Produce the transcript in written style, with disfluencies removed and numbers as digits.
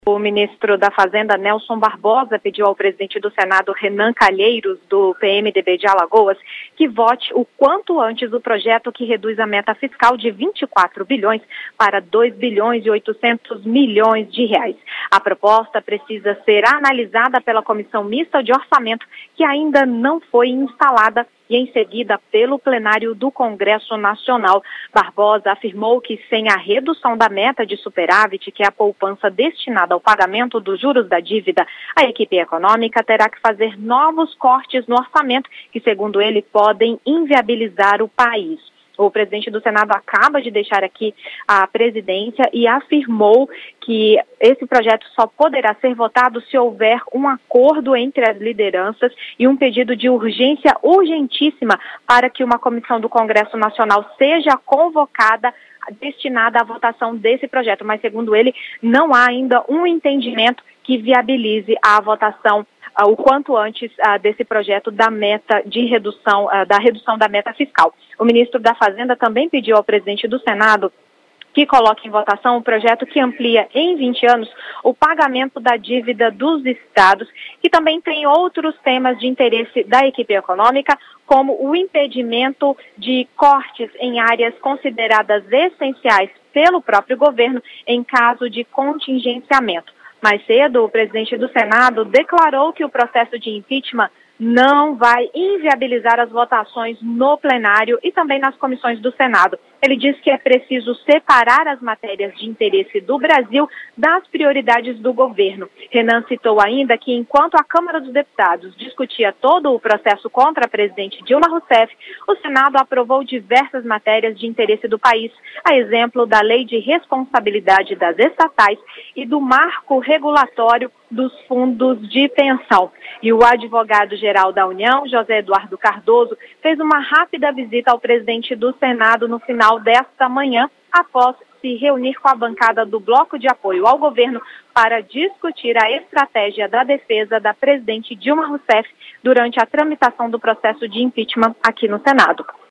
O ministro da Fazenda, Nelson Barbosa, pediu ao presidente do Senado, Renan Calheiros, do PMDB de Alagoas, que vote o quanto antes o projeto que reduz a meta fiscal de 24 bilhões para 2 bilhões e 800 milhões de reais. A proposta precisa ser analisada pela Comissão Mista de Orçamento, que ainda não foi instalada, e em seguida pelo plenário do Congresso Nacional. Barbosa afirmou que sem a redução da meta de superávit, que é a poupança destinada ao pagamento dos juros da dívida, a equipe econômica terá que fazer novos cortes no orçamento, que, segundo ele, podem inviabilizar o país. O presidente do Senado acaba de deixar aqui a presidência e afirmou que esse projeto só poderá ser votado se houver um acordo entre as lideranças e um pedido de urgência urgentíssima para que uma comissão do Congresso Nacional seja convocada destinada à votação desse projeto. Mas, segundo ele, não há ainda um entendimento que viabilize a votação o quanto antes desse projeto da meta de redução, da redução da meta fiscal. O ministro da Fazenda também pediu ao presidente do Senado que coloque em votação um projeto que amplia em 20 anos o pagamento da dívida dos estados, que também tem outros temas de interesse da equipe econômica, como o impedimento de cortes em áreas consideradas essenciais pelo próprio governo em caso de contingenciamento. Mais cedo, o presidente do Senado declarou que o processo de impeachment não vai inviabilizar as votações no plenário e também nas comissões do Senado. Ele diz que é preciso separar as matérias de interesse do Brasil das prioridades do governo. Renan citou ainda que, enquanto a Câmara dos Deputados discutia todo o processo contra a presidente Dilma Rousseff, o Senado aprovou diversas matérias de interesse do país, a exemplo da Lei de Responsabilidade das Estatais e do marco regulatório dos fundos de pensão. E o advogado-geral da União, José Eduardo Cardoso, fez uma rápida visita ao presidente do Senado no final desta manhã, após se reunir com a bancada do Bloco de Apoio ao Governo para discutir a estratégia da defesa da presidente Dilma Rousseff durante a tramitação do processo de impeachment aqui no Senado.